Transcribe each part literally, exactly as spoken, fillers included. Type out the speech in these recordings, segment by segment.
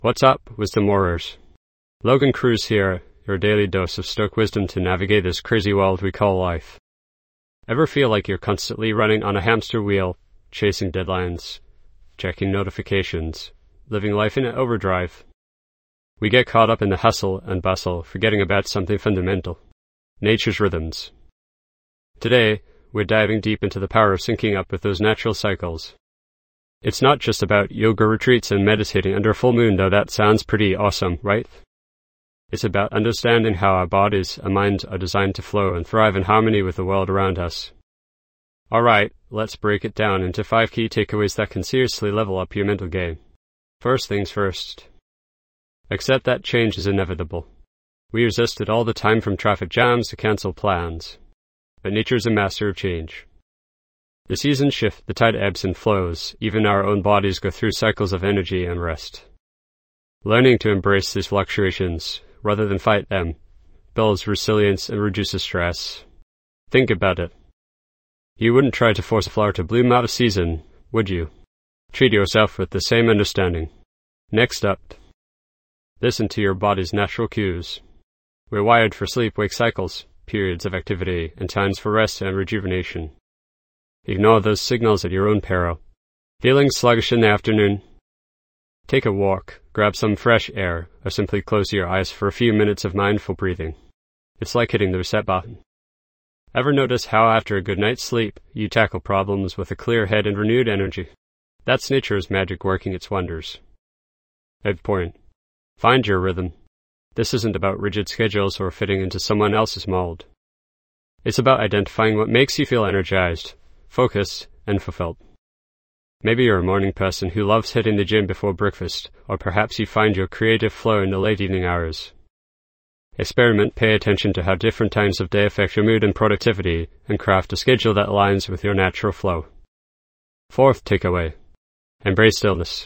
What's up, Wisdom Warriors? Logan Cruz here, your daily dose of Stoic wisdom to navigate this crazy world we call life. Ever feel like you're constantly running on a hamster wheel, chasing deadlines, checking notifications, living life in overdrive? We get caught up in the hustle and bustle, forgetting about something fundamental: nature's rhythms. Today, we're diving deep into the power of syncing up with those natural cycles. It's not just about yoga retreats and meditating under a full moon, though that sounds pretty awesome, right? It's about understanding how our bodies and minds are designed to flow and thrive in harmony with the world around us. Alright, let's break it down into five key takeaways that can seriously level up your mental game. First things first. Accept that change is inevitable. We resist it all the time, from traffic jams to cancelled plans. But nature is a master of change. The seasons shift, the tide ebbs and flows, even our own bodies go through cycles of energy and rest. Learning to embrace these fluctuations, rather than fight them, builds resilience and reduces stress. Think about it. You wouldn't try to force a flower to bloom out of season, would you? Treat yourself with the same understanding. Next up, listen to your body's natural cues. We're wired for sleep-wake cycles, periods of activity, and times for rest and rejuvenation. Ignore those signals at your own peril. Feeling sluggish in the afternoon? Take a walk, grab some fresh air, or simply close your eyes for a few minutes of mindful breathing. It's like hitting the reset button. Ever notice how after a good night's sleep, you tackle problems with a clear head and renewed energy? That's nature's magic working its wonders. Fifth point. Find your rhythm. This isn't about rigid schedules or fitting into someone else's mold. It's about identifying what makes you feel energized, focused, and fulfilled. Maybe you're a morning person who loves hitting the gym before breakfast, or perhaps you find your creative flow in the late evening hours. Experiment, pay attention to how different times of day affect your mood and productivity, and craft a schedule that aligns with your natural flow. Fourth takeaway. Embrace stillness.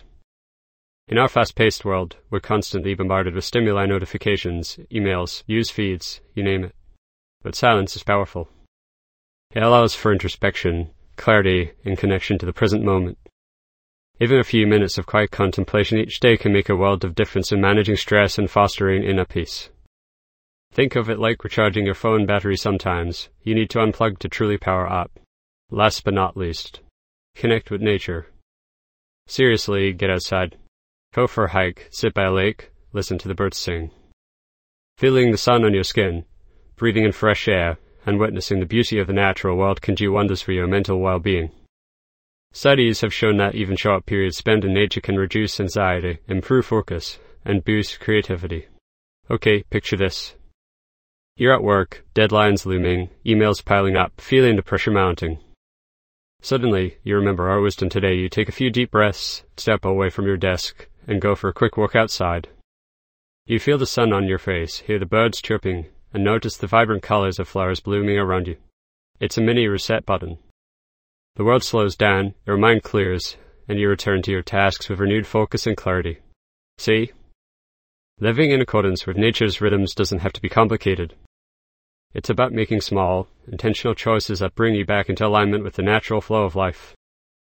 In our fast-paced world, we're constantly bombarded with stimuli, notifications, emails, news feeds, you name it. But silence is powerful. It allows for introspection, clarity, and connection to the present moment. Even a few minutes of quiet contemplation each day can make a world of difference in managing stress and fostering inner peace. Think of it like recharging your phone battery sometimes. You need to unplug to truly power up. Last but not least, connect with nature. Seriously, get outside. Go for a hike, sit by a lake, listen to the birds sing. Feeling the sun on your skin, breathing in fresh air, and witnessing the beauty of the natural world can do wonders for your mental well-being. Studies have shown that even short periods spent in nature can reduce anxiety, improve focus, and boost creativity. Okay, picture this. You're at work, deadlines looming, emails piling up, feeling the pressure mounting. Suddenly, you remember our wisdom today. You take a few deep breaths, step away from your desk, and go for a quick walk outside. You feel the sun on your face, hear the birds chirping, and notice the vibrant colors of flowers blooming around you. It's a mini reset button. The world slows down, your mind clears, and you return to your tasks with renewed focus and clarity. See? Living in accordance with nature's rhythms doesn't have to be complicated. It's about making small, intentional choices that bring you back into alignment with the natural flow of life.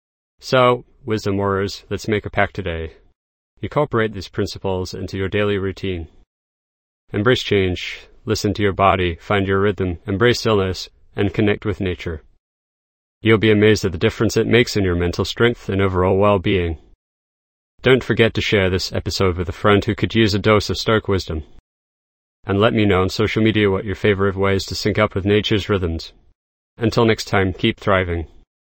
So, Wisdom Warriors, let's make a pact today. Incorporate these principles into your daily routine. Embrace change. Listen to your body, find your rhythm, embrace stillness, and connect with nature. You'll be amazed at the difference it makes in your mental strength and overall well-being. Don't forget to share this episode with a friend who could use a dose of Stoic wisdom. And let me know on social media what your favorite ways to sync up with nature's rhythms. Until next time, keep thriving.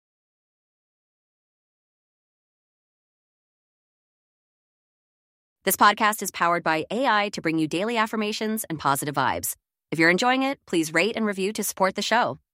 This podcast is powered by A I to bring you daily affirmations and positive vibes. If you're enjoying it, please rate and review to support the show.